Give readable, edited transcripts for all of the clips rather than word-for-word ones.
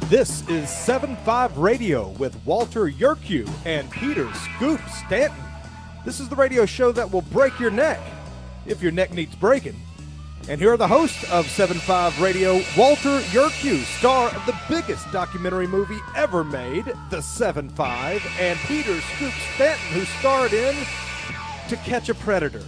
This is 7-5 Radio with Walter Yerkew and Peter Scoop Stanton. This is the radio show that will break your neck if your neck needs breaking. And here are the hosts of 7-5 Radio, Walter Yerkew, star of the biggest documentary movie ever made, The 7-5, and Peter Scoop Stanton, who starred in To Catch a Predator.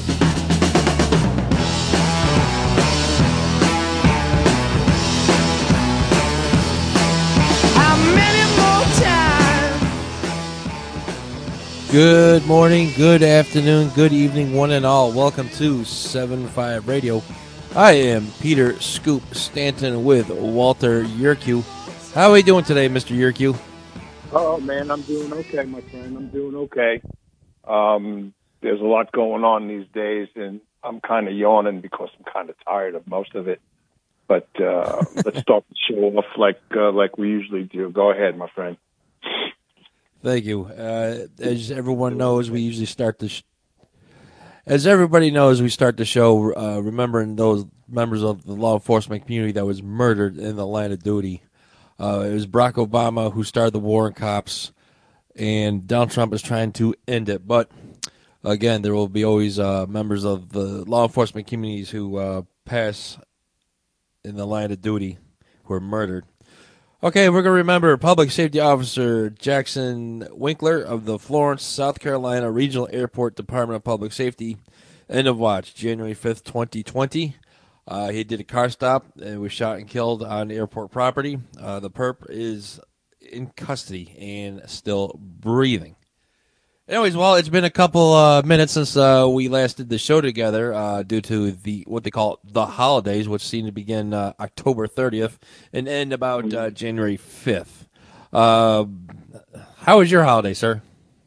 Good morning, good afternoon, good evening, one and all. Welcome to 7-5 Radio. I am Peter Scoop Stanton with Walter Yerkew. How are we doing today, Mr. Yerkew? Oh, man, I'm doing okay, my friend. I'm doing okay. There's a lot going on these days, and I'm kind of yawning because I'm kind of tired of most of it. But let's start the show off like we usually do. Go ahead, my friend. Thank you. As everyone knows, we usually start the As everybody knows, we start the show remembering those members of the law enforcement community that was murdered in the line of duty. It was Barack Obama who started the war on cops, and Donald Trump is trying to end it. But again, there will be always members of the law enforcement communities who pass in the line of duty who are murdered. Okay, we're going to remember Public Safety Officer Jackson Winkler of the Florence, South Carolina Regional Airport Department of Public Safety. End of watch, January 5th, 2020. He did a car stop and was shot and killed on airport property. The perp is in custody and still breathing. Anyways, well, it's been a couple minutes since we last did the show together due to what they call the holidays, which seem to begin October 30th and end about January 5th. How was your holiday, sir?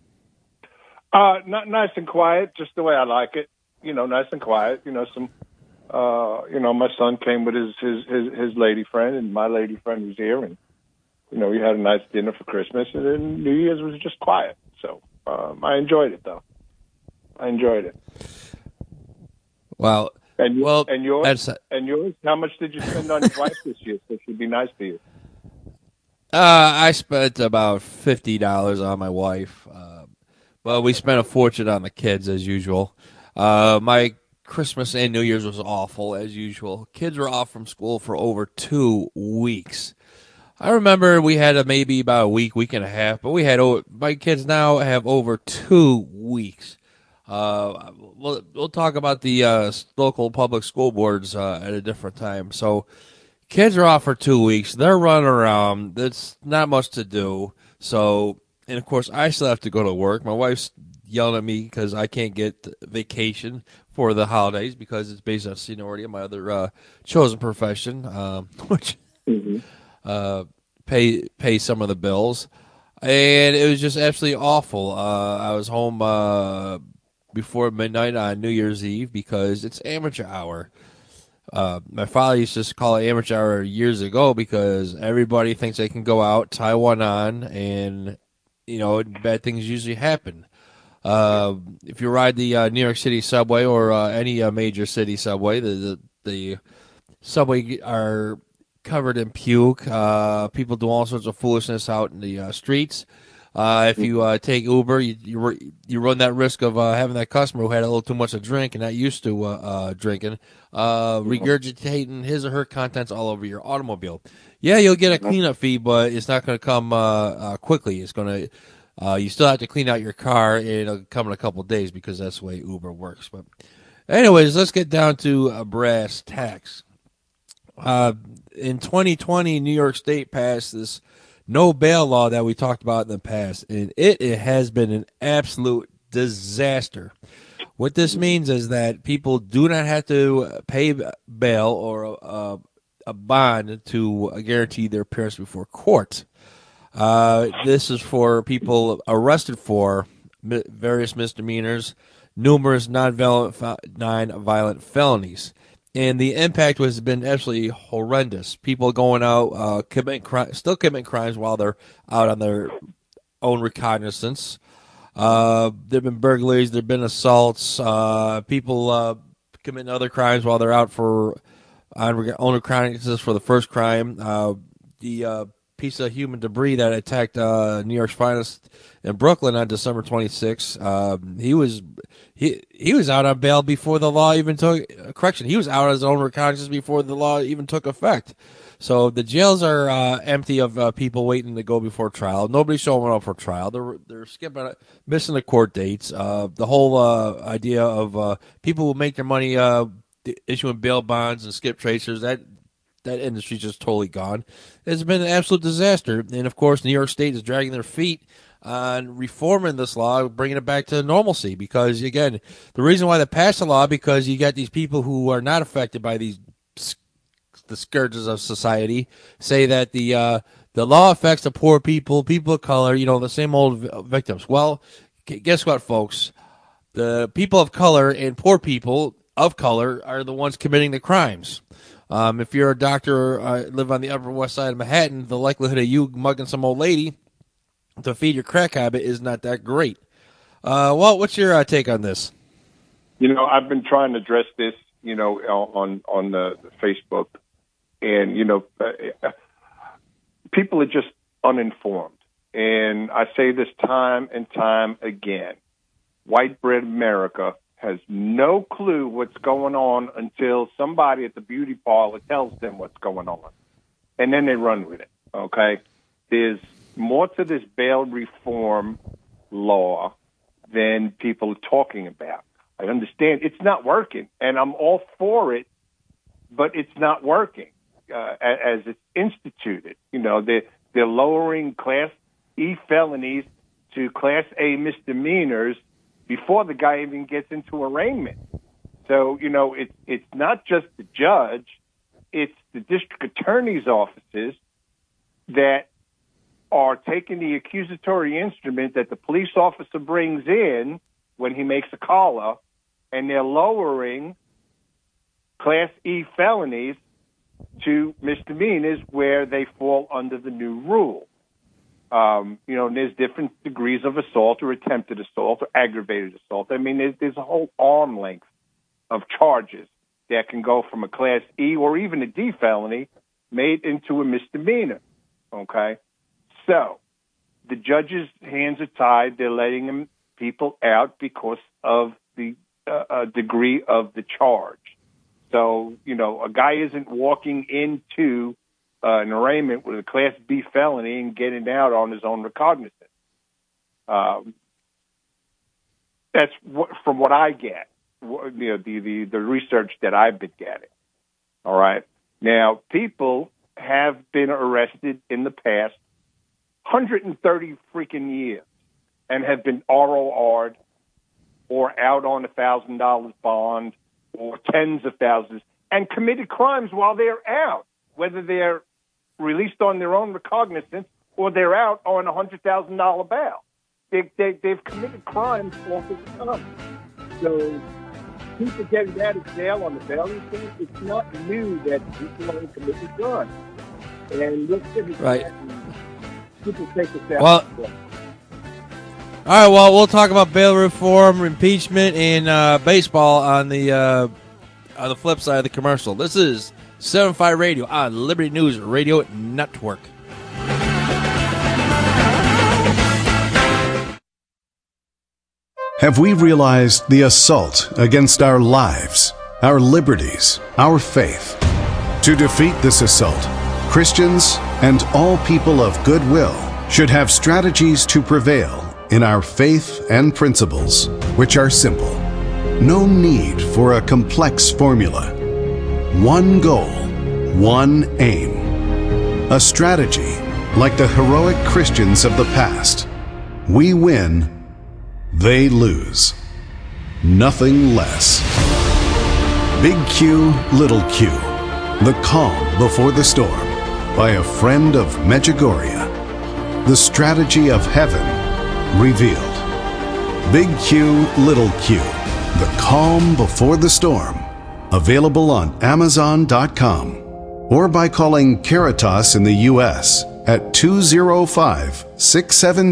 Nice and quiet, just the way I like it. You know, nice and quiet. My son came with his lady friend, and my lady friend was here, and we had a nice dinner for Christmas, and then New Year's was just quiet. So. I enjoyed it, though. I enjoyed it. Wow. And yours? And yours? How much did you spend on your wife this year? So she'd be nice to you. I spent about $50 on my wife. But we spent a fortune on the kids, as usual. My Christmas and New Year's was awful, as usual. Kids were off from school for over 2 weeks. I remember we had maybe about a week and a half, but my kids now have over 2 weeks. We'll talk about the local public school boards at a different time. So kids are off for 2 weeks. They're running around. There's not much to do. So, and of course, I still have to go to work. My wife's yelling at me because I can't get vacation for the holidays because it's based on seniority of my other chosen profession, which... Mm-hmm. Pay some of the bills, and it was just absolutely awful. I was home before midnight on New Year's Eve because it's amateur hour. My father used to call it amateur hour years ago because everybody thinks they can go out, tie one on, and bad things usually happen. If you ride the New York City subway or any major city subway, the subway are covered in puke. People do all sorts of foolishness out in the streets. If you take Uber, you run that risk of having that customer who had a little too much to drink and not used to drinking, regurgitating his or her contents all over your automobile. Yeah, you'll get a cleanup fee, but it's not going to come quickly. It's going to you still have to clean out your car, and it'll come in a couple of days because that's the way Uber works. But anyways, let's get down to brass tacks. In 2020, New York State passed this no bail law that we talked about in the past, and it has been an absolute disaster. What this means is that people do not have to pay bail or a bond to guarantee their appearance before court. This is for people arrested for various misdemeanors, numerous non-violent felonies. And the impact has been absolutely horrendous. People going out, still committing crimes while they're out on their own recognizance. There have been burglaries, there have been assaults, people committing other crimes while they're out on own recognizance for the first crime. The piece of human debris that attacked New York's finest in Brooklyn on December 26. He was out on bail before the law even took correction. He was out on his own recognizance before the law even took effect. So the jails are empty of people waiting to go before trial. Nobody's showing up for trial. They're skipping, missing the court dates. The whole idea of people who make their money issuing bail bonds and skip tracers, that industry's just totally gone. It's been an absolute disaster. And, of course, New York State is dragging their feet on reforming this law, bringing it back to normalcy. Because, again, the reason why they passed the law, because you got these people who are not affected by the scourges of society, say that the law affects the poor people of color, the same old victims. Well, guess what, folks? The people of color and poor people of color are the ones committing the crimes. If you're a doctor live on the Upper West Side of Manhattan, the likelihood of you mugging some old lady to feed your crack habit is not that great. Walt, what's your take on this? I've been trying to address this, on the Facebook, and people are just uninformed. And I say this time and time again: white bread America has no clue what's going on until somebody at the beauty parlor tells them what's going on. And then they run with it, okay? There's more to this bail reform law than people are talking about. I understand it's not working, and I'm all for it, but it's not working as it's instituted. They're lowering Class E felonies to Class A misdemeanors before the guy even gets into arraignment. So, it's not just the judge, it's the district attorney's offices that are taking the accusatory instrument that the police officer brings in when he makes a caller, and they're lowering Class E felonies to misdemeanors where they fall under the new rule. And there's different degrees of assault or attempted assault or aggravated assault. I mean, there's a whole arm length of charges that can go from a Class E or even a D felony made into a misdemeanor, okay? So the judges' hands are tied. They're letting people out because of the degree of the charge. So, a guy isn't walking into an arraignment with a Class B felony and getting out on his own recognizance. That's from what I get, the research that I've been getting. All right. Now, people have been arrested in the past 130 freaking years and have been ROR'd or out on $1,000 bond or tens of thousands and committed crimes while they're out, whether they're released on their own recognizance or they're out on a $100,000 bail. They've committed crimes all the time. So people getting out of jail on the bail thing, it's not new that people are committing crimes. And let's give it right. People take this out. Well, all right, well, we'll talk about bail reform, impeachment, and baseball on the flip side of the commercial. This is 7-5 Radio on Liberty News Radio Network. Have we realized the assault against our lives, our liberties, our faith? To defeat this assault, Christians and all people of goodwill should have strategies to prevail in our faith and principles, which are simple. No need for a complex formula. One goal, one aim. A strategy like the heroic Christians of the past. We win, they lose. Nothing less. Big Q, Little Q. The Calm Before the Storm by a friend of Medjugorje. The strategy of heaven revealed. Big Q, Little Q. The Calm Before the Storm. Available on Amazon.com or by calling Caritas in the U.S. at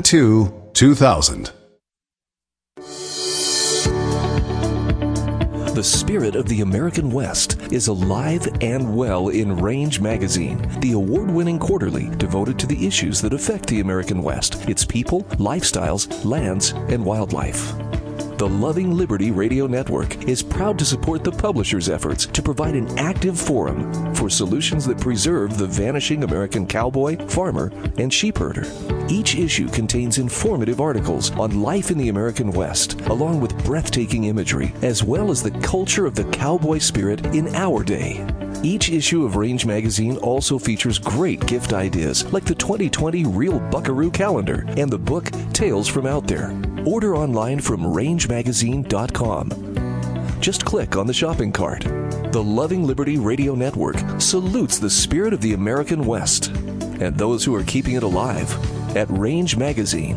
205-672-2000. The spirit of the American West is alive and well in Range Magazine, the award-winning quarterly devoted to the issues that affect the American West, its people, lifestyles, lands, and wildlife. The Loving Liberty Radio Network is proud to support the publisher's efforts to provide an active forum for solutions that preserve the vanishing American cowboy, farmer, and sheepherder. Each issue contains informative articles on life in the American West, along with breathtaking imagery, as well as the culture of the cowboy spirit in our day. Each issue of Range Magazine also features great gift ideas like the 2020 Real Buckaroo Calendar and the book Tales from Out There. Order online from rangemagazine.com. Just click on the shopping cart. The Loving Liberty Radio Network salutes the spirit of the American West and those who are keeping it alive at Range Magazine.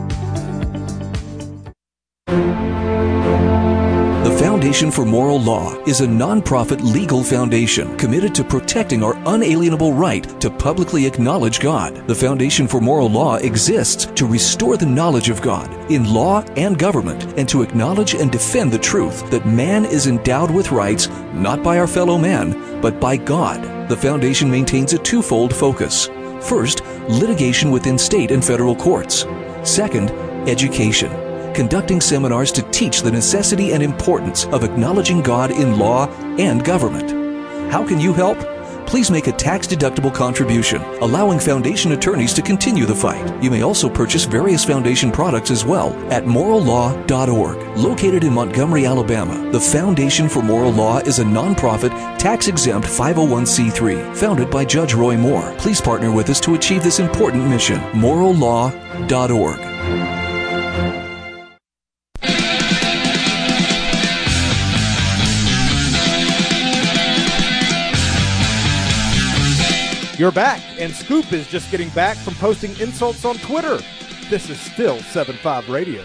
The Foundation for Moral Law is a nonprofit legal foundation committed to protecting our unalienable right to publicly acknowledge God. The Foundation for Moral Law exists to restore the knowledge of God in law and government and to acknowledge and defend the truth that man is endowed with rights not by our fellow man, but by God. The foundation maintains a twofold focus. First, litigation within state and federal courts. Second, education, conducting seminars to teach the necessity and importance of acknowledging God in law and government. How can you help? Please make a tax-deductible contribution, allowing foundation attorneys to continue the fight. You may also purchase various foundation products as well at morallaw.org. Located in Montgomery, Alabama, the Foundation for Moral Law is a nonprofit, tax-exempt 501c3 founded by Judge Roy Moore. Please partner with us to achieve this important mission. morallaw.org. You're back, and Scoop is just getting back from posting insults on Twitter. This is still 7.5 Radio.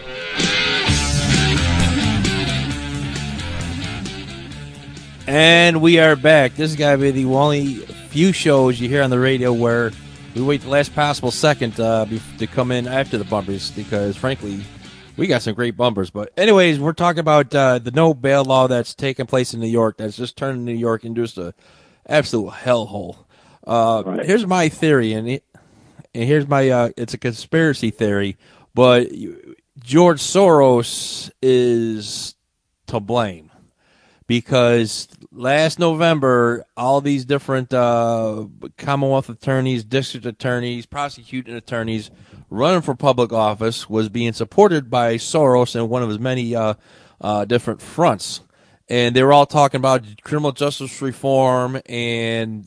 And we are back. This is going to be the only few shows you hear on the radio where we wait the last possible second to come in after the bumpers because, frankly, we got some great bumpers. But anyways, we're talking about the no bail law that's taking place in New York that's just turned New York into just an absolute hellhole. Right. Here's my theory, and here's my it's a conspiracy theory, but George Soros is to blame because last November, all these different Commonwealth attorneys, district attorneys, prosecuting attorneys running for public office was being supported by Soros in one of his many different fronts. And they were all talking about criminal justice reform and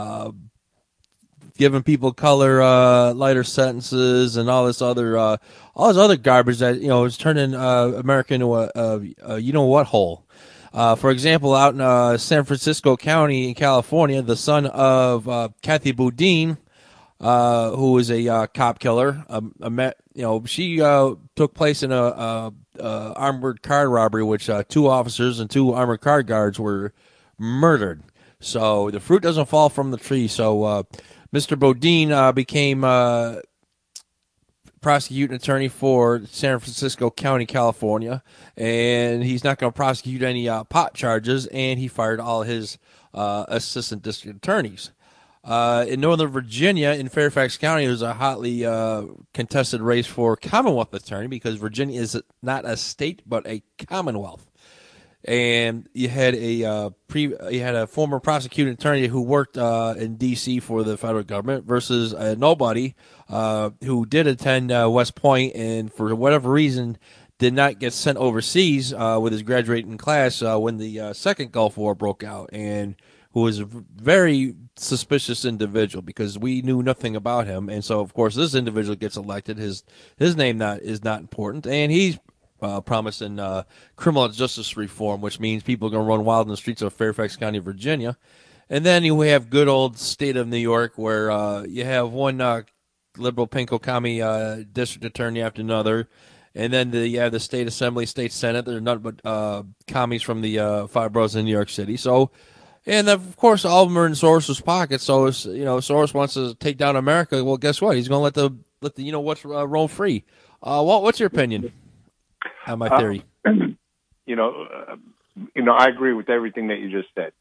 giving people color lighter sentences and all this other garbage that is turning America into a you know what hole. For example, out in San Francisco County in California, the son of Kathy Boudin, who is a cop killer, she took place in a armored car robbery, which 2 officers and 2 armored car guards were murdered. So the fruit doesn't fall from the tree. So Mr. Boudin became prosecuting attorney for San Francisco County, California, and he's not going to prosecute any pot charges, and he fired all his assistant district attorneys. In Northern Virginia, in Fairfax County, there's a hotly contested race for Commonwealth attorney because Virginia is not a state but a Commonwealth. And you had a former prosecuting attorney who worked in D.C. for the federal government versus a nobody who did attend West Point and for whatever reason did not get sent overseas with his graduating class when the second Gulf War broke out, and who was a very suspicious individual because we knew nothing about him. And so, of course, this individual gets elected. His name is not important, and he's promising criminal justice reform, which means people are going to run wild in the streets of Fairfax County, Virginia. And then you have good old state of New York where you have one liberal pinko commie district attorney after another. And then you have the state assembly, state senate. They're nothing but commies from the 5 boroughs in New York City. So, and of course, all of them are in Soros's pocket. So, Soros wants to take down America. Well, guess what? He's going to let the what's roam free. Walt, what's your opinion on my theory? I agree with everything that you just said.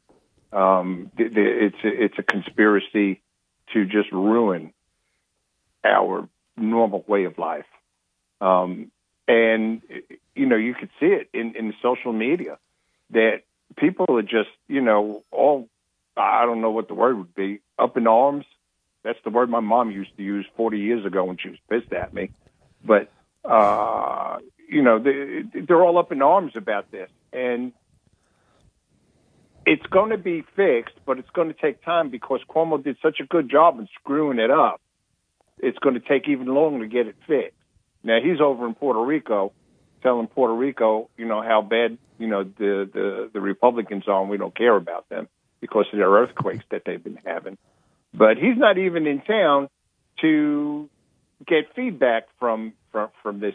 It's a conspiracy to just ruin our normal way of life. And, you could see it in social media that people are just, all, I don't know what the word would be, up in arms. That's the word my mom used to use 40 years ago when she was pissed at me. But, they're all up in arms about this. And it's going to be fixed, but it's going to take time because Cuomo did such a good job in screwing it up. It's going to take even longer to get it fixed. Now, he's over in Puerto Rico telling Puerto Rico, how bad, the Republicans are, and we don't care about them because of their earthquakes that they've been having. But he's not even in town to get feedback from this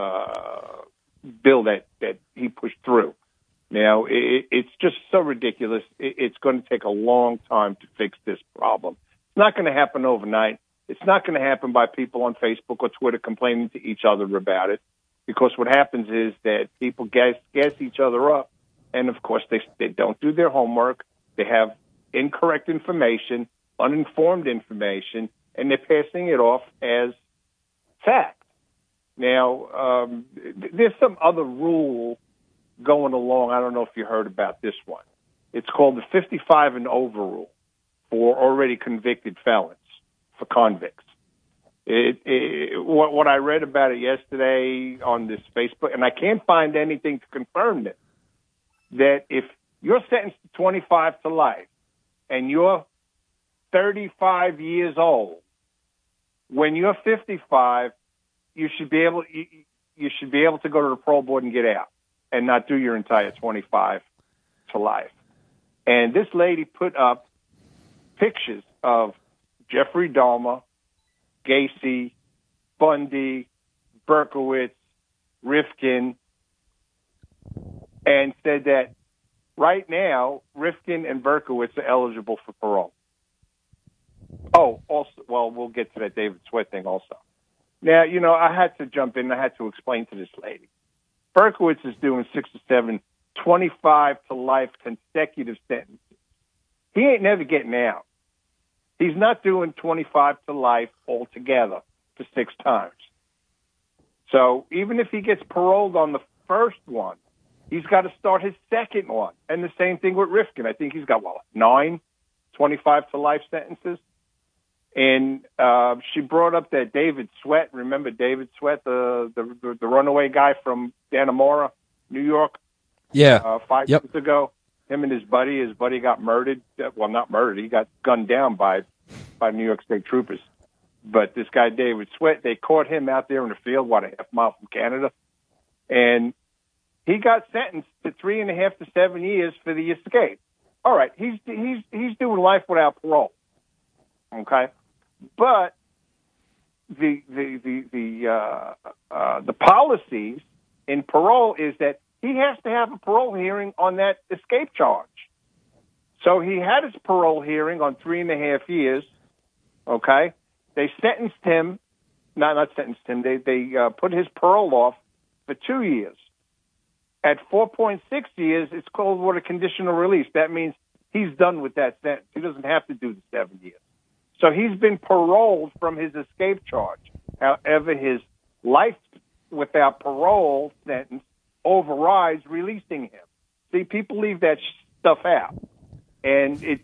bill that he pushed through. Now, it's just so ridiculous. It's going to take a long time to fix this problem. It's not going to happen overnight. It's not going to happen by people on Facebook or Twitter complaining to each other about it, because what happens is that people gas each other up, and, of course, they don't do their homework. They have incorrect information, uninformed information, and they're passing it off as fact. Now, there's some other rule going along. I don't know if you heard about this one. It's called the 55 and over rule for already convicted felons, for convicts. What I read about it yesterday on this Facebook, and I can't find anything to confirm this, that if you're sentenced to 25 to life and you're 35 years old, when you're 55, you should be able to go to the parole board and get out and not do your entire 25 to life. And this lady put up pictures of Jeffrey Dahmer, Gacy, Bundy, Berkowitz, Rifkin, and said that right now Rifkin and Berkowitz are eligible for parole. Oh, also, well, we'll get to that David Sweat thing also. Now, I had to jump in. I had to explain to this lady. Berkowitz is doing 6 or 7, 25 to life consecutive sentences. He ain't never getting out. He's not doing 25 to life altogether for 6 times. So even if he gets paroled on the first one, he's got to start his second one. And the same thing with Rifkin. I think he's got, 9 25 to life sentences. And she brought up that David Sweat. Remember David Sweat, the runaway guy from Dannemora, New York? Yeah. 5 years ago. Him and his buddy got murdered. Well, not murdered. He got gunned down by New York State troopers. But this guy, David Sweat, they caught him out there in the field, a half mile from Canada. And he got sentenced to 3.5 to 7 years for the escape. All right. He's doing life without parole. Okay. But the policies in parole is that he has to have a parole hearing on that escape charge. So he had his parole hearing on 3.5 years. Okay, they sentenced him, not sentenced him. They put his parole off for 2 years. At 4.6 years, it's called what a conditional release. That means he's done with that sentence. He doesn't have to do the 7 years. So he's been paroled from his escape charge. However, his life without parole sentence overrides releasing him. See, people leave that stuff out. And it's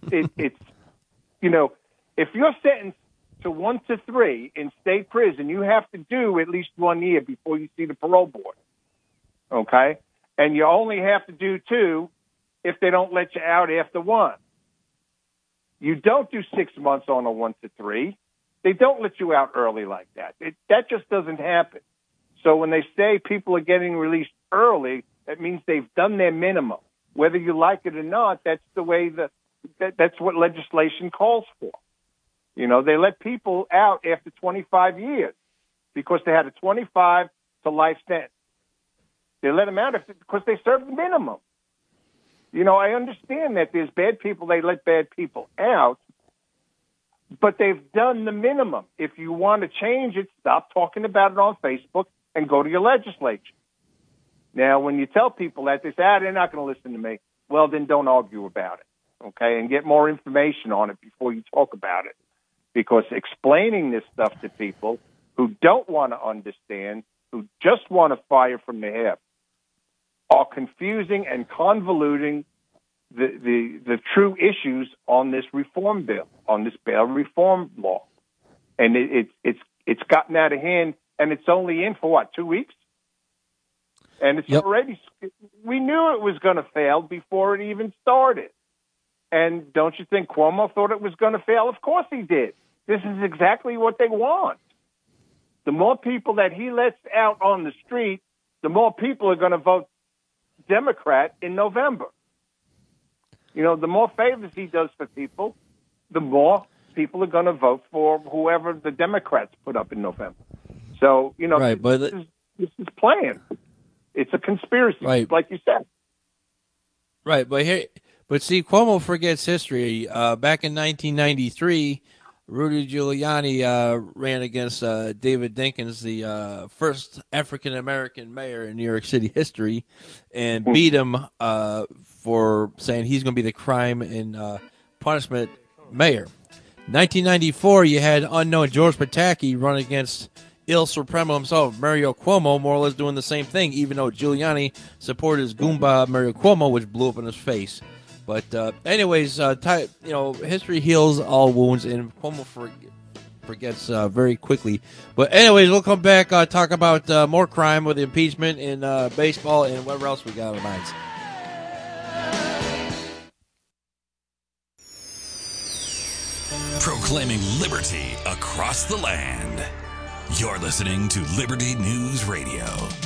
if you're sentenced to 1 to 3 in state prison, you have to do at least 1 year before you see the parole board. Okay? And you only have to do 2 if they don't let you out after 1. You don't do 6 months on a 1 to 3. They don't let you out early like that. That just doesn't happen. So when they say people are getting released early, that means they've done their minimum. Whether you like it or not, that's the way that's what legislation calls for. They let people out after 25 years because they had a 25 to life sentence. They let them out because they served the minimum. I understand that there's bad people, they let bad people out, but they've done the minimum. If you want to change it, stop talking about it on Facebook and go to your legislature. Now, when you tell people that, they say, they're not going to listen to me. Well, then don't argue about it, okay, and get more information on it before you talk about it. Because explaining this stuff to people who don't want to understand, who just want to fire from the hip, are confusing and convoluting the true issues on this reform bill, on this bail reform law. And it's gotten out of hand, and it's only in for, 2 weeks? And it's already, we knew it was going to fail before it even started. And don't you think Cuomo thought it was going to fail? Of course he did. This is exactly what they want. The more people that he lets out on the street, the more people are going to vote Democrat in November. You know, the more favors he does for people, the more people are going to vote for whoever the Democrats put up in November. So, you know, right, this is planned. It's a conspiracy, right, like you said. Right, but see, Cuomo forgets history. Back in 1993, Rudy Giuliani ran against David Dinkins, the first African-American mayor in New York City history, and beat him for saying he's going to be the crime and punishment mayor. 1994, you had unknown George Pataki run against Il Supremo himself, Mario Cuomo, more or less doing the same thing, even though Giuliani supported his Goomba Mario Cuomo, which blew up in his face. But anyways, history heals all wounds, and Cuomo forgets very quickly. But anyways, we'll come back, talk about more crime with impeachment in baseball and whatever else we got on our minds. Proclaiming liberty across the land. You're listening to Liberty News Radio.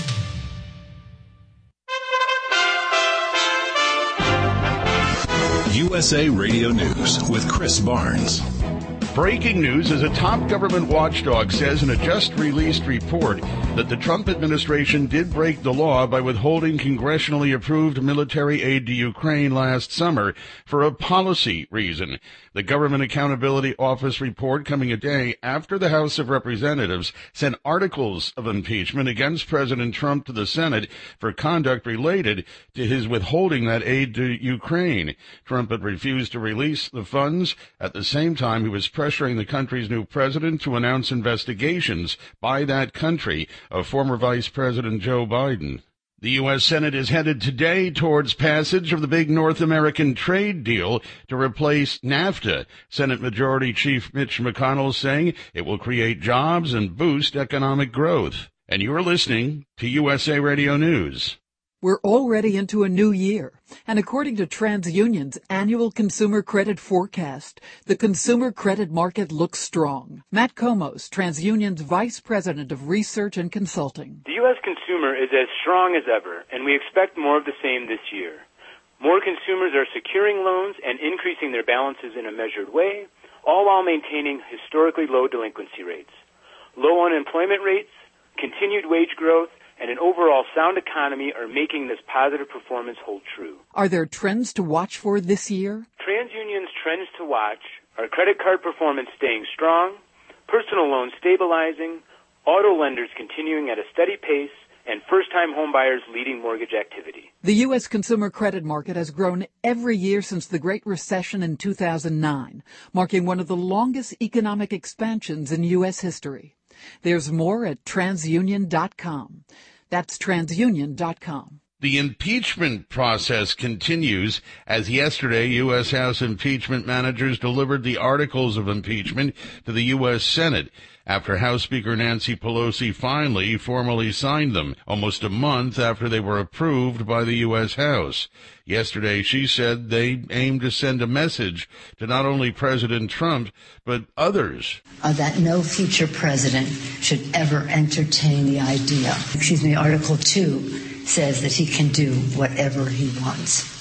USA Radio News with Chris Barnes. Breaking news as a top government watchdog says in a just-released report that the Trump administration did break the law by withholding congressionally approved military aid to Ukraine last summer for a policy reason. The Government Accountability Office report coming a day after the House of Representatives sent articles of impeachment against President Trump to the Senate for conduct related to his withholding that aid to Ukraine. Trump had refused to release the funds. At the same time, he was pressuring the country's new president to announce investigations by that country of former Vice President Joe Biden. The U.S. Senate is headed today towards passage of the big North American trade deal to replace NAFTA. Senate Majority Chief Mitch McConnell saying it will create jobs and boost economic growth. And you're listening to USA Radio News. We're already into a new year, and according to TransUnion's annual consumer credit forecast, the consumer credit market looks strong. Matt Komos, TransUnion's Vice President of Research and Consulting. The U.S. consumer is as strong as ever, and we expect more of the same this year. More consumers are securing loans and increasing their balances in a measured way, all while maintaining historically low delinquency rates. Low unemployment rates, continued wage growth, and an overall sound economy are making this positive performance hold true. Are there trends to watch for this year? TransUnion's trends to watch are credit card performance staying strong, personal loans stabilizing, auto lenders continuing at a steady pace, and first-time homebuyers leading mortgage activity. The U.S. consumer credit market has grown every year since the Great Recession in 2009, marking one of the longest economic expansions in U.S. history. There's more at TransUnion.com. That's TransUnion.com. The impeachment process continues as yesterday U.S. House impeachment managers delivered the articles of impeachment to the U.S. Senate after House Speaker Nancy Pelosi finally formally signed them, almost a month after they were approved by the U.S. House. Yesterday, she said they aim to send a message to not only President Trump, but others. That no future president should ever entertain the idea. Article 2 says that he can do whatever he wants.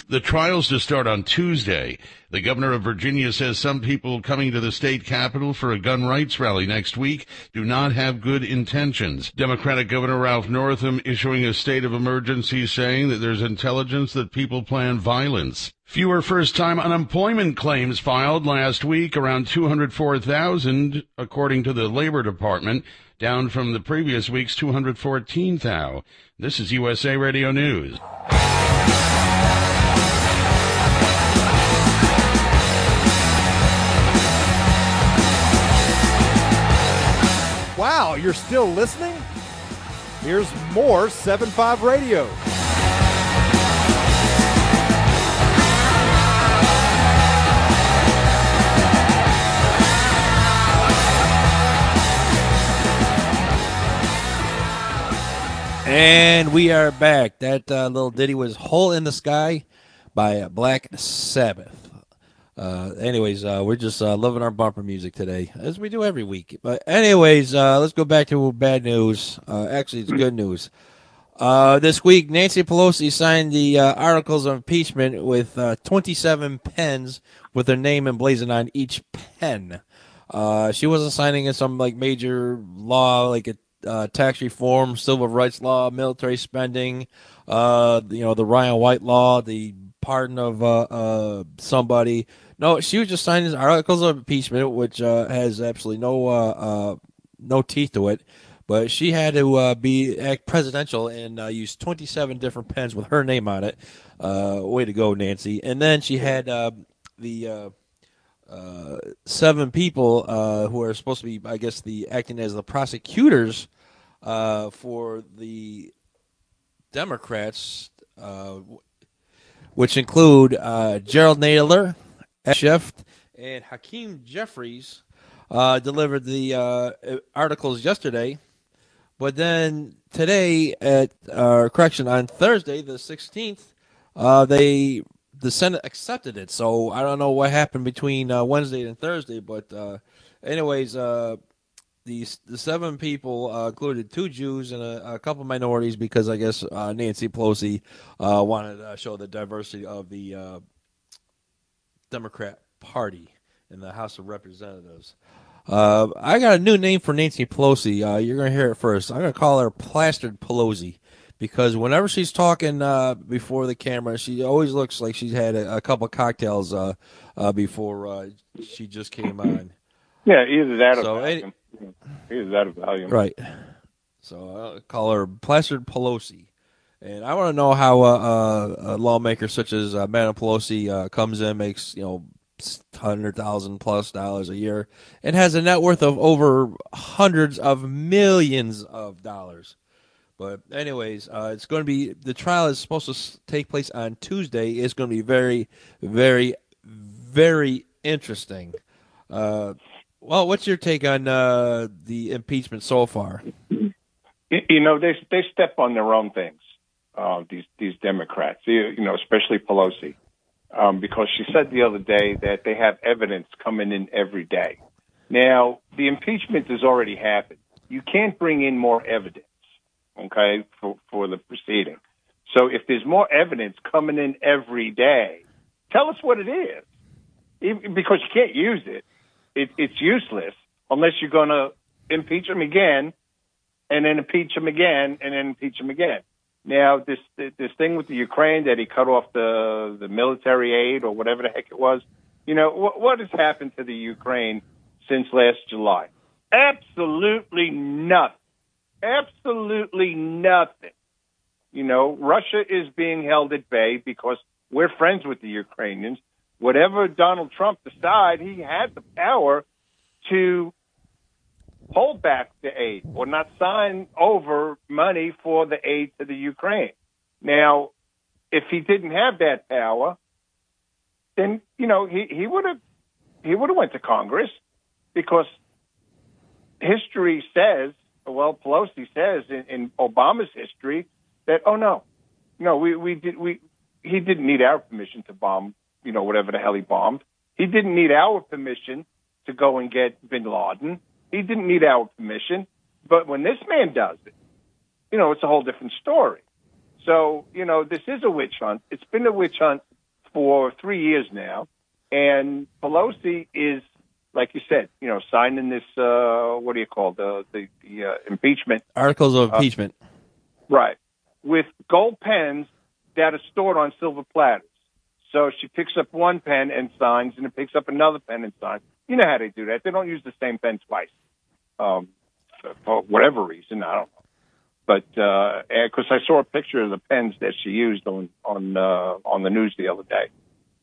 The trial's to start on Tuesday. The governor of Virginia says some people coming to the state capitol for a gun rights rally next week do not have good intentions. Democratic Governor Ralph Northam issuing a state of emergency saying that there's intelligence that people plan violence. Fewer first-time unemployment claims filed last week, around 204,000, according to the Labor Department, down from the previous week's 214,000. This is USA Radio News. Wow, you're still listening? Here's more 7.5 Radio. And we are back. That little ditty was Hole in the Sky by Black Sabbath. Anyways, we're just loving our bumper music today, as we do every week. But anyways, let's go back to bad news. Actually, it's good news. This week, Nancy Pelosi signed the articles of impeachment with 27 pens with her name emblazoned on each pen. She wasn't signing in some like major law, like a tax reform, civil rights law, military spending, the Ryan White law, the pardon of somebody. No, she was just signing articles of impeachment, which has absolutely no teeth to it. But she had to act presidential and use 27 different pens with her name on it. Way to go, Nancy! And then she had the 7 people who are supposed to be, I guess, acting as the prosecutors for the Democrats, which include Gerald Nadler, Schiff, and Hakeem Jeffries, delivered the articles yesterday. But then today, on Thursday, the 16th, the Senate accepted it. So I don't know what happened between Wednesday and Thursday, but anyways, the 7 people included 2 Jews and a couple minorities because I guess Nancy Pelosi wanted to show the diversity of the Democrat Party in the House of Representatives. I got a new name for Nancy Pelosi. You're going to hear it first. I'm going to call her Plastered Pelosi because whenever she's talking before the camera, she always looks like she's had a couple cocktails before she just came on. Yeah, either that or Valium. Either that or Valium. Right. So I'll call her Plastered Pelosi. And I want to know how a lawmaker such as Madam Pelosi comes in, makes $100,000+ a year, and has a net worth of over hundreds of millions of dollars. But anyways, it's going to be, the trial is supposed to take place on Tuesday. It's going to be very, very, very interesting. Well, what's your take on the impeachment so far? They step on their own things. These Democrats, especially Pelosi, because she said the other day that they have evidence coming in every day. Now, the impeachment has already happened. You can't bring in more evidence, okay, for the proceeding. So if there's more evidence coming in every day, tell us what it is, because you can't use it. It's useless unless you're going to impeach them again, and then impeach them again, and then impeach them again. Now, this thing with the Ukraine that he cut off the military aid or whatever the heck it was, what has happened to the Ukraine since last July? Absolutely nothing. Absolutely nothing. Russia is being held at bay because we're friends with the Ukrainians. Whatever Donald Trump decides, he had the power to hold back the aid or not sign over money for the aid to the Ukraine. Now, if he didn't have that power, then he would have went to Congress, because history says, Pelosi says in Obama's history that he didn't need our permission to bomb whatever the hell he bombed. He didn't need our permission to go and get bin Laden. He didn't need our permission. But when this man does it, it's a whole different story. So, this is a witch hunt. It's been a witch hunt for 3 years now, and Pelosi is, like you said, signing this, what do you call the impeachment? Articles of impeachment. Right. With gold pens that are stored on silver platters. So she picks up one pen and signs, and then picks up another pen and signs. You know how they do that. They don't use the same pen twice. For whatever reason, I don't know. But because I saw a picture of the pens that she used on the news the other day.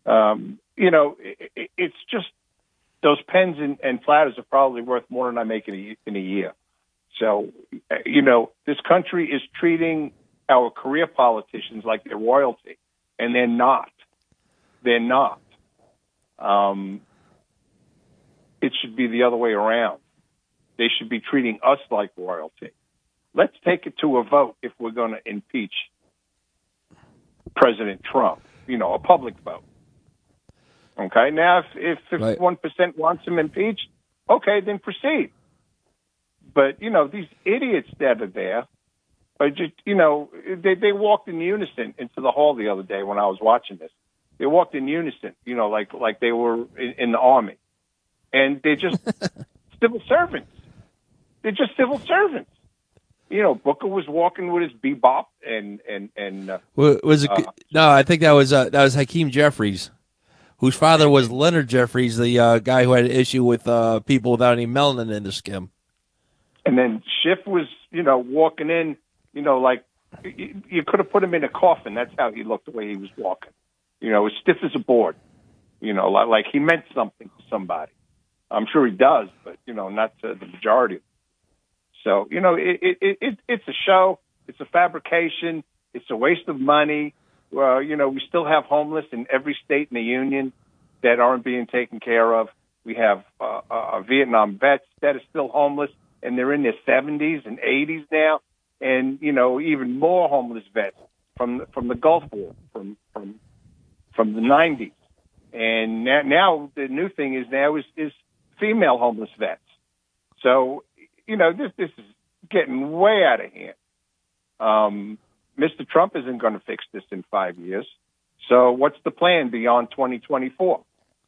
It's just those pens and platters are probably worth more than I make in a year. So, this country is treating our career politicians like they're royalty, and they're not. They're not. It should be the other way around. They should be treating us like royalty. Let's take it to a vote if we're going to impeach President Trump, a public vote. Okay, now if 51% wants him impeached, okay, then proceed. But, these idiots that are there are just, they walked in unison into the hall the other day when I was watching this. They walked in unison, like they were in the army. And they're just civil servants. They're just civil servants. Booker was walking with his bebop and was it? No, I think that was Hakeem Jeffries, whose father was Leonard Jeffries, the guy who had an issue with people without any melanin in their skin. And then Schiff was, walking in, like you could have put him in a coffin. That's how he looked the way he was walking. As stiff as a board. Like he meant something to somebody. I'm sure he does, but not to the majority. So, it's a show. It's a fabrication. It's a waste of money. We still have homeless in every state in the union that aren't being taken care of. We have Vietnam vets that are still homeless, and they're in their 70s and 80s now. And, even more homeless vets from the Gulf War, from the 90s. And now the new thing is female homeless vets. So, this is getting way out of hand. Mr. Trump isn't going to fix this in 5 years. So what's the plan beyond 2024?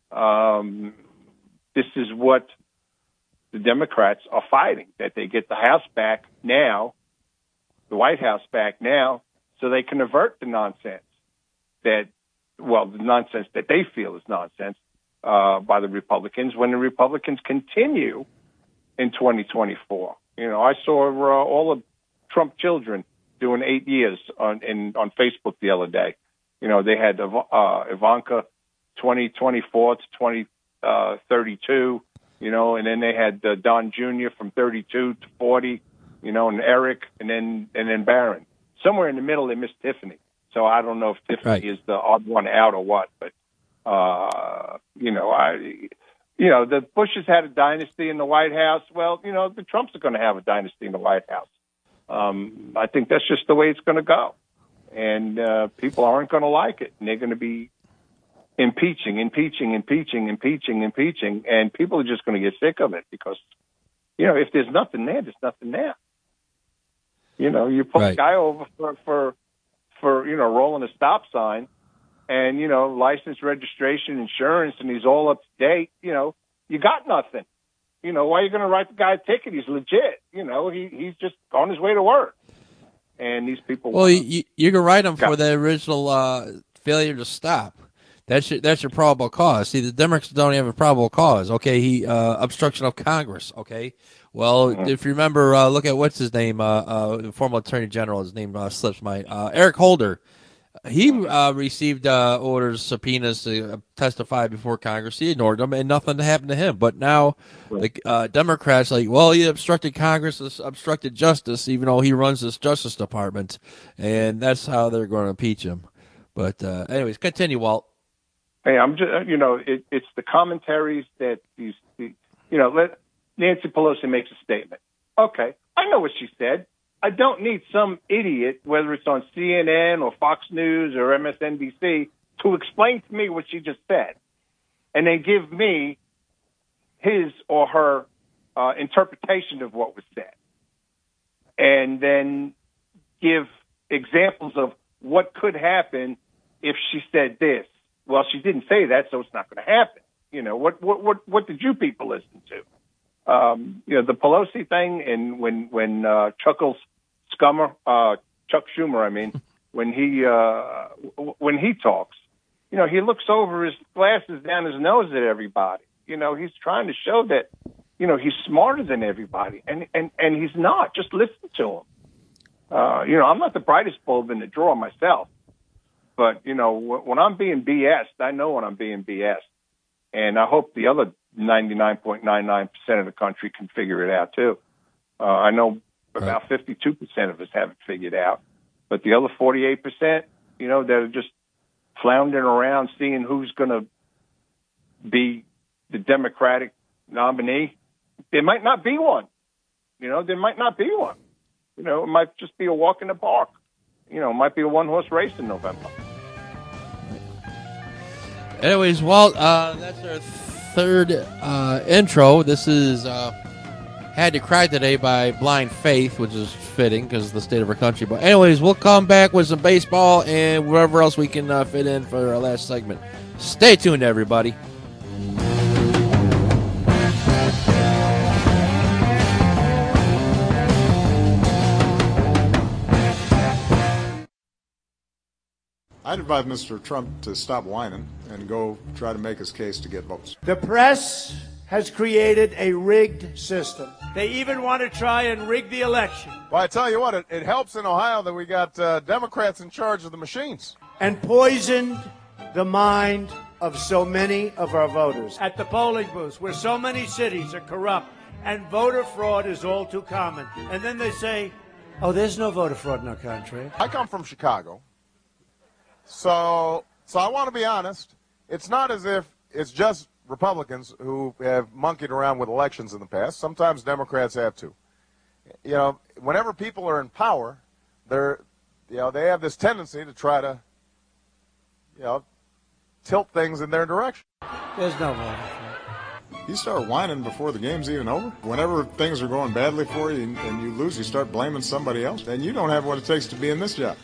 This is what the Democrats are fighting, that they get the House back now, the White House back now, so they can avert the nonsense the nonsense that they feel is nonsense by the Republicans when the Republicans continue in 2024. I saw all of Trump children doing 8 years on Facebook the other day. They had Ivanka 2024 to 2032, and then they had Don Jr. from 32 to 40, and Eric, and then Barron. Somewhere in the middle, they missed Tiffany. So I don't know if Tiffany is the odd one out or what, but the Bushes had a dynasty in the White House. Well, the Trumps are going to have a dynasty in the White House. I think that's just the way it's going to go. And people aren't going to like it. And they're going to be impeaching. And people are just going to get sick of it because, if there's nothing there, there's nothing there. You pull a guy over for rolling a stop sign and, license, registration, insurance, and he's all up to date, you got nothing. Why are you going to write the guy a ticket? He's legit. He's just on his way to work. And these people... Well, you can write him for the original failure to stop. That's your probable cause. See, the Democrats don't have a probable cause. Okay, he obstruction of Congress. Okay, well, if you remember, look at what's his name, former Attorney General. His name slips my Eric Holder. He received orders, subpoenas to testify before Congress. He ignored them, and nothing happened to him. But now the Democrats he obstructed Congress, obstructed justice, even though he runs this Justice Department, and that's how they're going to impeach him. But anyways, continue, Walt. Hey, I'm just, it's the commentaries that Nancy Pelosi makes a statement. Okay, I know what she said. I don't need some idiot, whether it's on CNN or Fox News or MSNBC, to explain to me what she just said, and then give me his or her interpretation of what was said, and then give examples of what could happen if she said this. well, she didn't say that, so it's not going to happen. You know, what did you people listen to? You know, the Pelosi thing, and when Chuck Schumer, I mean, when he talks, you know, he looks over his glasses down his nose at everybody. You know, he's trying to show that, you know, he's smarter than everybody, and he's not. Just listen to him. You know, I'm not the brightest bulb in the drawer myself, but, you know, when I'm being BS'd, I know when I'm being BS'd. And I hope the other 99.99% of the country can figure it out, too. I know about 52% of us haven't figured out. But the other 48%, you know, they're just floundering around seeing who's going to be the Democratic nominee. There might not be one. You know, there might not be one. You know, it might just be a walk in the park. You know, it might be a one-horse race in November. Anyways, Walt, that's our third intro. This is Had to Cry Today by Blind Faith, which is fitting because of the state of our country. But anyways, we'll come back with some baseball and whatever else we can fit in for our last segment. Stay tuned, everybody. I'd advise Mr. Trump to stop whining and go try to make his case to get votes. The press has created a rigged system. They even want to try and rig the election. Well, I tell you what, it helps in Ohio that we got Democrats in charge of the machines. And poisoned the mind of so many of our voters. At the polling booths, where so many cities are corrupt and voter fraud is all too common. And then they say, oh, there's no voter fraud in our country. I come from Chicago. So I want to be honest. It's not as if it's just Republicans who have monkeyed around with elections in the past. Sometimes Democrats have too. You know, whenever people are in power, they have this tendency to try to, you know, tilt things in their direction. There's no voter fraud. You start whining before the game's even over. Whenever things are going badly for you and you lose, you start blaming somebody else. And you don't have what it takes to be in this job.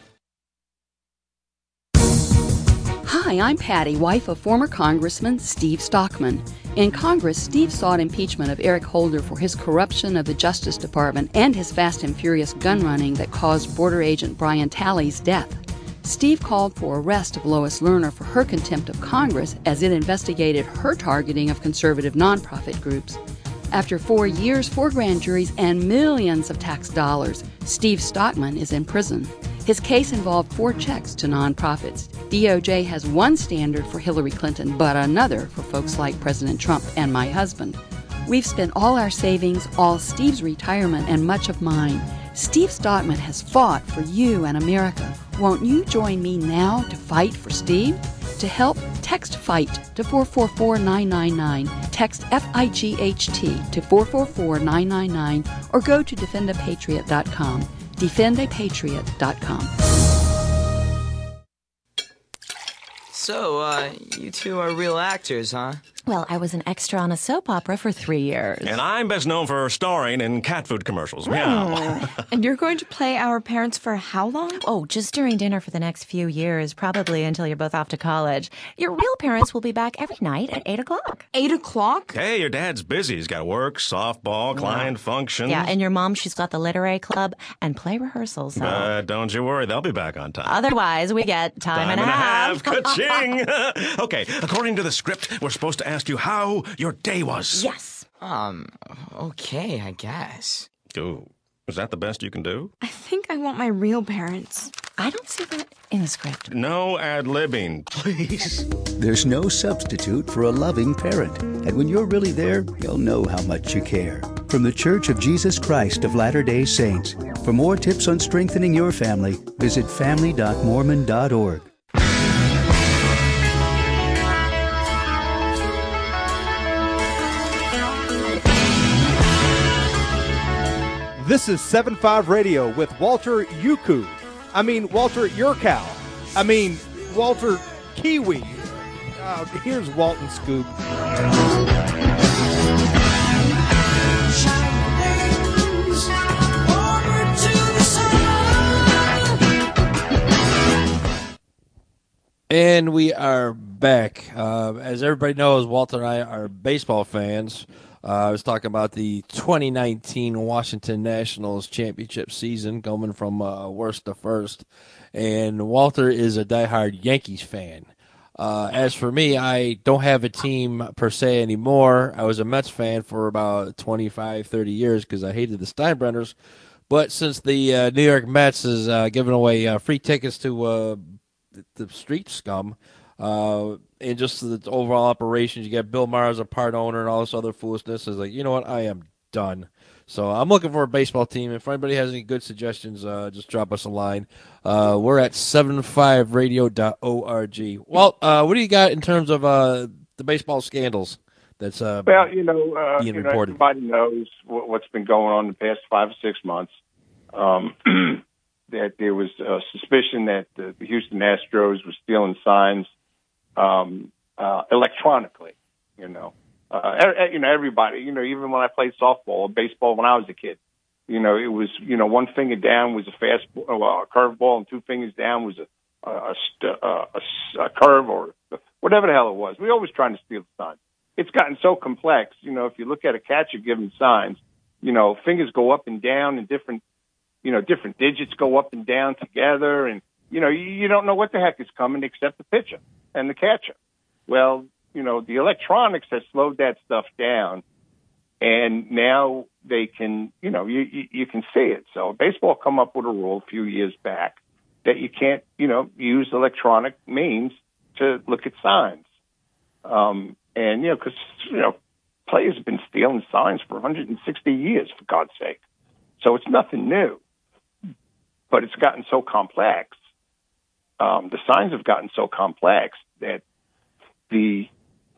Hi, I'm Patty, wife of former Congressman Steve Stockman. In Congress, Steve sought impeachment of Eric Holder for his corruption of the Justice Department and his fast and furious gun running that caused border agent Brian Talley's death. Steve called for arrest of Lois Lerner for her contempt of Congress as it investigated her targeting of conservative nonprofit groups. After 4 years, 4 grand juries, and millions of tax dollars, Steve Stockman is in prison. His case involved 4 checks to nonprofits. DOJ has one standard for Hillary Clinton, but another for folks like President Trump and my husband. We've spent all our savings, all Steve's retirement, and much of mine. Steve Stockman has fought for you and America. Won't you join me now to fight for Steve? To help, text FIGHT to 444-999. Text FIGHT to 444-999 or go to defendapatriot.com. defendapatriot.com. So, you two are real actors, huh? Well, I was an extra on a soap opera for 3 years. And I'm best known for starring in cat food commercials. Meow. And you're going to play our parents for how long? Oh, just during dinner for the next few years, probably until you're both off to college. Your real parents will be back every night at 8 o'clock. 8 o'clock? Hey, your dad's busy. He's got work, softball, client functions. Yeah, and your mom, she's got the literary club and play rehearsals. So. Don't you worry, they'll be back on time. Otherwise, we get time and a half. Ka-ching! Okay, according to the script, we're supposed to ask you how your day was. Yes. Okay, I guess. Ooh, is that the best you can do? I think I want my real parents. I don't see that in the script. No ad-libbing, please. There's no substitute for a loving parent. And when you're really there, you'll know how much you care. From the Church of Jesus Christ of Latter-day Saints. For more tips on strengthening your family, visit family.mormon.org. This is 7.5 Radio with Walter Yuku. Walter Yurkow. Walter Kiwi. Here's Walton Scoop. And we are back. As everybody knows, Walter and I are baseball fans. I was talking about the 2019 Washington Nationals championship season, going from worst to first. And Walter is a diehard Yankees fan. As for me, I don't have a team per se anymore. I was a Mets fan for about 25, 30 years because I hated the Steinbrenners. But since the New York Mets is giving away free tickets to the street scum, and just the overall operations, you get Bill Maher as a part owner and all this other foolishness, is like, you know what, I am done. So I'm looking for a baseball team. If anybody has any good suggestions, just drop us a line. We're at 75radio.org. Well, what do you got in terms of the baseball scandals that's being reported? Everybody knows what's been going on the past 5 or 6 months. That there was a suspicion that the Houston Astros were stealing signs electronically. Everybody. Even when I played softball or baseball when I was a kid, it was one finger down was a fastball, a curveball, and 2 fingers down was a curve or whatever the hell it was. We always trying to steal the signs. It's gotten so complex. If you look at a catcher giving signs, fingers go up and down and different digits go up and down together, and, you don't know what the heck is coming except the pitcher and the catcher. Well, the electronics has slowed that stuff down, and now they can, you can see it. So baseball come up with a rule a few years back that you can't, use electronic means to look at signs. Because, players have been stealing signs for 160 years, for God's sake. So it's nothing new. But it's gotten so complex. The signs have gotten so complex that the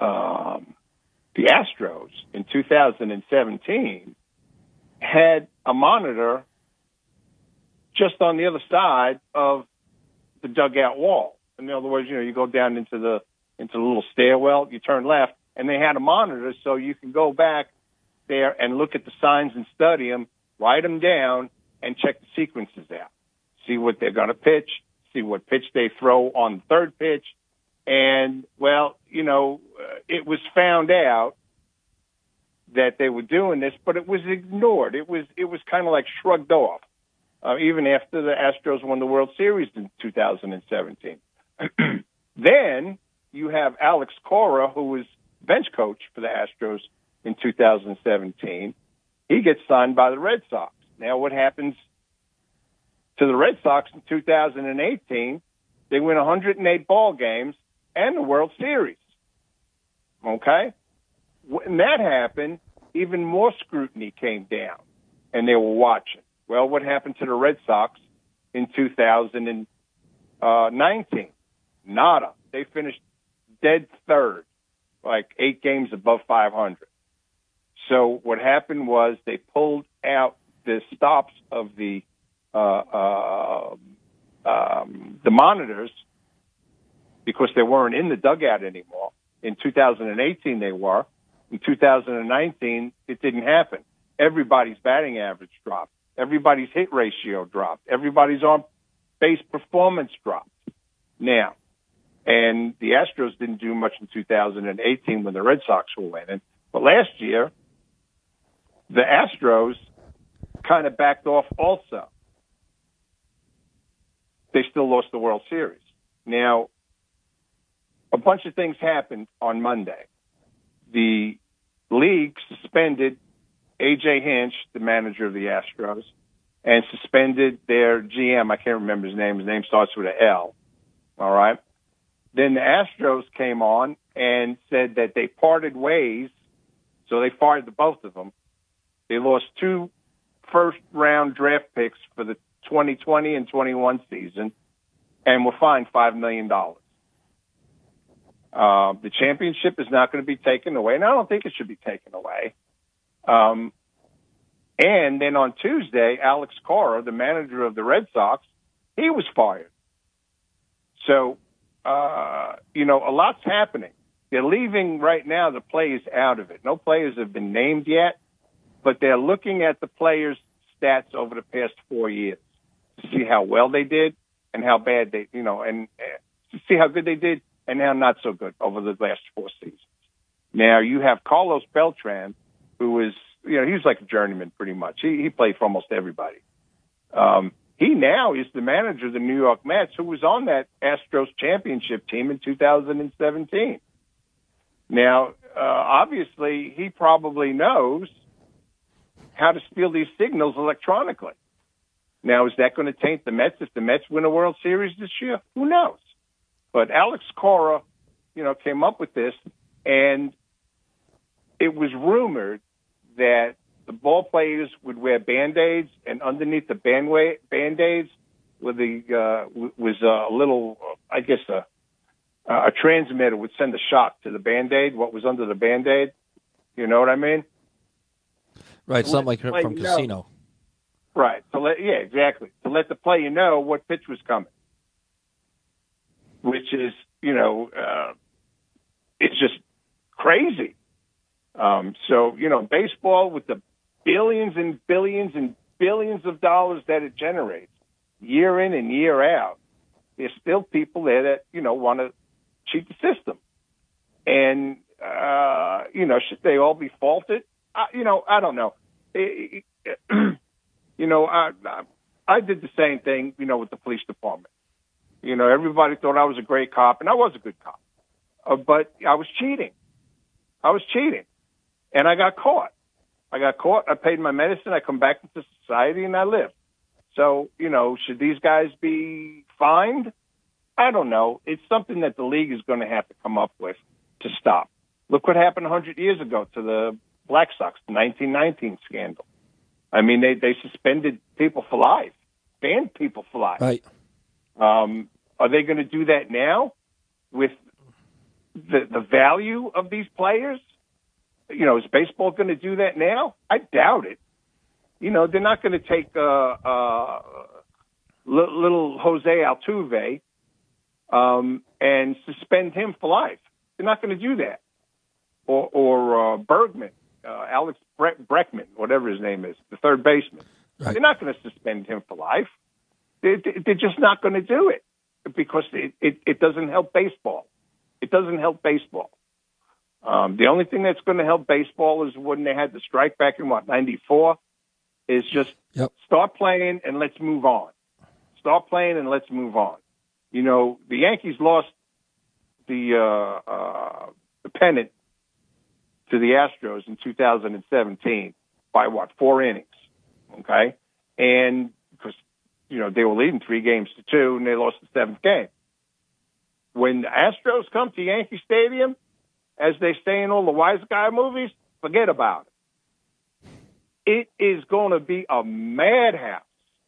Astros in 2017 had a monitor just on the other side of the dugout wall. In other words, you go down into the little stairwell, you turn left, and they had a monitor so you can go back there and look at the signs and study them, write them down, and check the sequences out. See what they're going to pitch, see what pitch they throw on the third pitch. And, well, it was found out that they were doing this, but it was ignored. It was kind of like shrugged off, even after the Astros won the World Series in 2017. Then you have Alex Cora, who was bench coach for the Astros in 2017. He gets signed by the Red Sox. Now, what happens to the Red Sox in 2018? They win 108 ball games and the World Series. Okay? When that happened, even more scrutiny came down, and they were watching. Well, what happened to the Red Sox in 2019? Nada. They finished dead third, like 8 games above 500. So what happened was they pulled out the stops of the monitors because they weren't in the dugout anymore. In 2018, they were. In 2019, it didn't happen. Everybody's batting average dropped. Everybody's hit ratio dropped. Everybody's on-base performance dropped. Now, and the Astros didn't do much in 2018 when the Red Sox were winning. But last year, the Astros kind of backed off also. They still lost the World Series. Now, a bunch of things happened on Monday. The league suspended A.J. Hinch, the manager of the Astros, and suspended their GM. I can't remember his name. His name starts with an L. All right? Then the Astros came on and said that they parted ways, so they fired the both of them. They lost 2 first-round draft picks for the 2020 and 21 season and were fined $5 million. The championship is not going to be taken away, and I don't think it should be taken away. And then on Tuesday, Alex Cora, the manager of the Red Sox, he was fired. So, a lot's happening. They're leaving right now the players out of it. No players have been named yet, but they're looking at the players' stats over the past 4 years to see how well they did and how bad they, and see how good they did and now not so good over the last 4 seasons. Now you have Carlos Beltran, who is, he was like a journeyman pretty much. He played for almost everybody. He now is the manager of the New York Mets, who was on that Astros championship team in 2017. Now, obviously, he probably knows how to steal these signals electronically. Now, is that going to taint the Mets if the Mets win a World Series this year? Who knows? But Alex Cora, came up with this, and it was rumored that the ball players would wear Band-Aids, and underneath the Band-Aids was a little, I guess, a transmitter would send a shock to the Band-Aid, what was under the Band-Aid. You know what I mean? Right, something like from Casino. Right. Exactly. To let the player know what pitch was coming, which is, it's just crazy. Baseball with the billions and billions and billions of dollars that it generates year in and year out, there's still people there that, want to cheat the system. And, should they all be faulted? I don't know. I did the same thing, with the police department. Everybody thought I was a great cop, and I was a good cop. But I was cheating. And I got caught. I paid my medicine, I come back into society, and I lived. So, should these guys be fined? I don't know. It's something that the league is going to have to come up with to stop. Look what happened 100 years ago to the Black Sox, the 1919 scandal. I mean, they suspended people for life, banned people for life. Right. Are they going to do that now with the value of these players? Is baseball going to do that now? I doubt it. They're not going to take little Jose Altuve and suspend him for life. They're not going to do that. Or Bergman, Alex Breckman, whatever his name is, the third baseman. Right. They're not going to suspend him for life. They're just not going to do it because it doesn't help baseball. It doesn't help baseball. The only thing that's going to help baseball is when they had the strike back in, 94, is just start playing and let's move on. Start playing and let's move on. The Yankees lost the pennant to the Astros in 2017 by 4 innings. Okay. And because, they were leading 3-2 and they lost the 7th game. When the Astros come to Yankee Stadium, as they say in all the wise guy movies, forget about it. It is going to be a madhouse.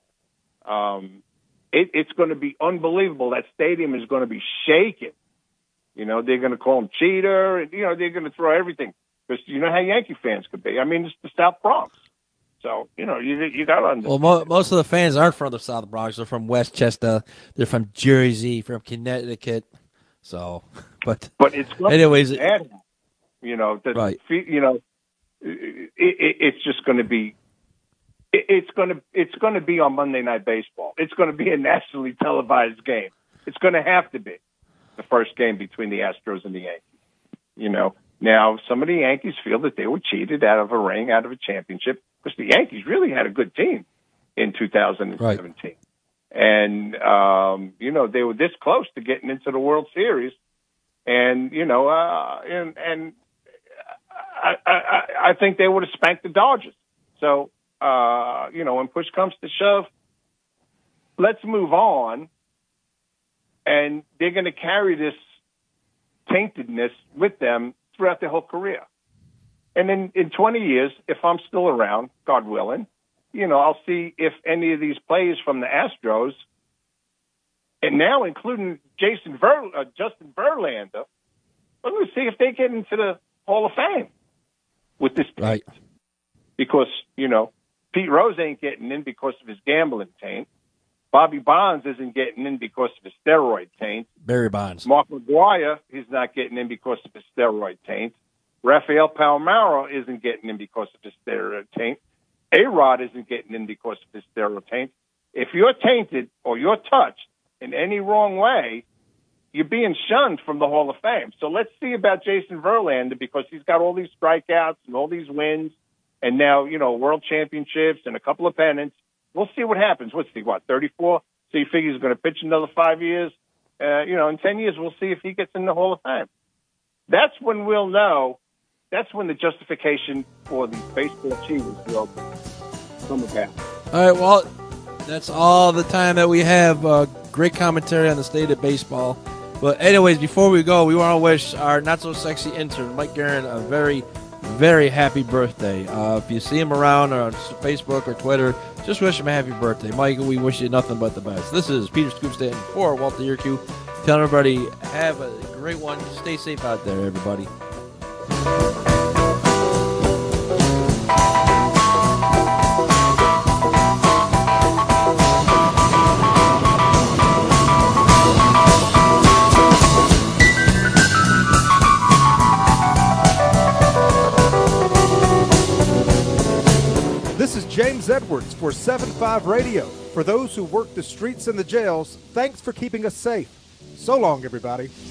It's going to be unbelievable. That stadium is going to be shaking. They're going to call him cheater, and they're going to throw everything because you know how Yankee fans could be. I mean, it's the South Bronx, so you got to understand. Well, most of the fans aren't from the South Bronx. They're from Westchester. They're from Jersey, from Connecticut. So, but it's anyways, right. It's just going to be. It's going to be on Monday Night Baseball. It's going to be a nationally televised game. It's going to have to be the first game between the Astros and the Yankees. Now some of the Yankees feel that they were cheated out of a ring, out of a championship, because the Yankees really had a good team in 2017. Right. And, they were this close to getting into the World Series. And, I think they would have spanked the Dodgers. So, when push comes to shove, let's move on. And they're going to carry this taintedness with them throughout their whole career. And then in 20 years, if I'm still around, God willing, I'll see if any of these players from the Astros, and now including Justin Verlander, I'm going to see if they get into the Hall of Fame with this taint. Right. Because, Pete Rose ain't getting in because of his gambling taint. Bobby Bonds isn't getting in because of his steroid taint. Barry Bonds. Mark McGwire is not getting in because of his steroid taint. Rafael Palmeiro isn't getting in because of his steroid taint. A-Rod isn't getting in because of his steroid taint. If you're tainted or you're touched in any wrong way, you're being shunned from the Hall of Fame. So let's see about Jason Verlander, because he's got all these strikeouts and all these wins, and now, world championships and a couple of pennants. We'll see what happens. What's he, 34? So you figure he's going to pitch another 5 years? In 10 years, we'll see if he gets in the Hall of Fame. That's when we'll know. That's when the justification for these baseball cheaters will come about. All right, well, that's all the time that we have. Great commentary on the state of baseball. But anyways, before we go, we want to wish our not-so-sexy intern, Mike Guerin, a very, very happy birthday. If you see him around on Facebook or Twitter, just wish him a happy birthday. Mike, we wish you nothing but the best. This is Peter Scoop Stanton for Walter Yerkew. Telling everybody, have a great one. Stay safe out there, everybody. This is James Edwards for 7-5 Radio. For those who work the streets and the jails, thanks for keeping us safe. So long, everybody.